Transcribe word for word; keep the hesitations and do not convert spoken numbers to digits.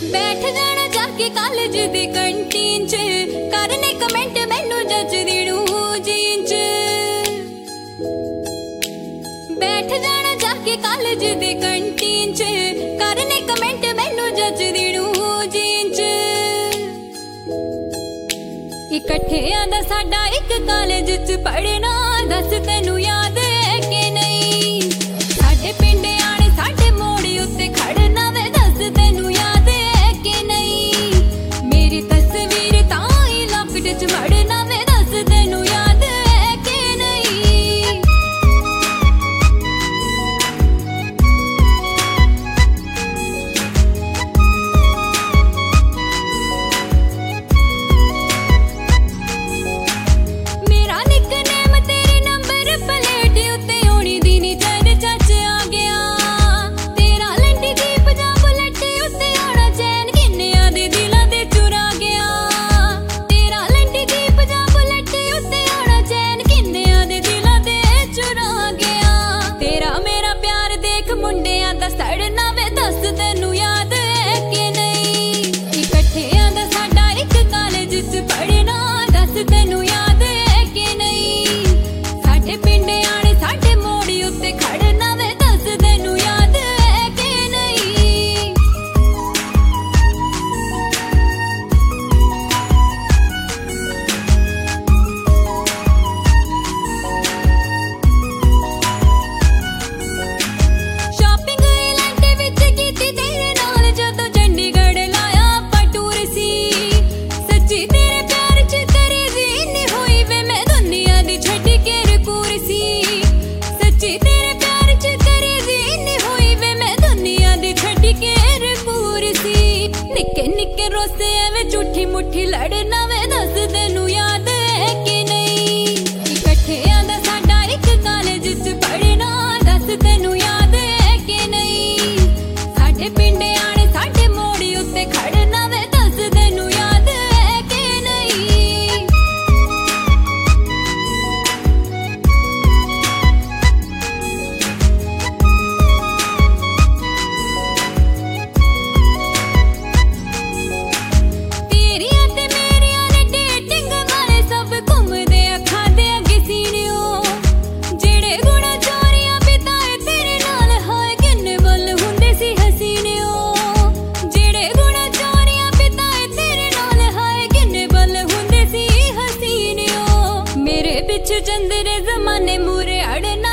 बैठ जाना जाके कॉलेज दी कैंटीन च, करने कमेंट मैनू जचदी जीन च। बैठ जाना जाके कॉलेज दी कैंटीन च, करने कमेंट मैनू जचदी जीन च। इकट्ठे आंदा साडा एक कॉलेज च पढ़ना, दस तैनू याद है कि नहीं। साडे पिंड आने साडे मोड़ी उत्ते खड़ना वे, दस तैनू याद है कि नहीं। मेरी तस्वीर ताई लॉकेट च मड़ना वे, दस तैनू याद है कि नहीं। मेरा निकनेम तेरे नंबर प्लेट उत्ते होनी दी नी चर्चा च आ गया। तेरा लंडी जीप जा बुलेट उत्ते आना चैन किन्नियां दे दिलां ते चुरा गया। तेरा लंडी जीप जा बुलेट उत्ते आना चैन किन्नियां दे दिलां ते चुरा गया। तेरा मेरा प्यार देख मुंडियां दा सड़ना वे, दस तैनू याद है कि नहीं। इकट्ठे आंदा साडा एक कॉलेज च पढ़ना, दस तैनू याद है कि नहीं। साडे पिंड आने साडे मोड़ी उत्ते खड़ना वे, दस तैनू याद है कि नहीं। शॉपिंग इलांटे विच कीती तेरे नाल जदों चंडीगढ़ लाया आपां टूर सी। सच्ची तेरे प्यार च करेजी इन्नी होई वे, मैं दुनिया दी छड्ड के रकूर सी। सच्ची तेरे प्यार च करेजी इन्नी होई वे, मैं दुनिया दी छड्ड के रकूर सी। निक्के निक्के रोसे एवें झूठी मुट्ठी लड़ना वे, दस तैनू याद है कि नहीं। इकट्ठे आंदा साडा एक कॉलेज च पढ़ना, दस तैनू याद है कि नहीं। साडे पिंड आने साडे मोड़ी उत्ते खड़ना वे, दस तैनू याद है कि नहीं। तेरियां ते मेरियां ने डेटिंग वाले सब घूमदे अखां दे अगे सीनियो। जेड़े गुणा चोरियां बिताए तेरे नाल, हाय किन्ने बल हुंदे सी हसीनियो। जेड़े गुणा चोरियां बिताए तेरे नाल, हाय किन्ने बल हुंदे सी हसीनियो। मेरे पिछ चंदरे जमाने मूरे अड़ना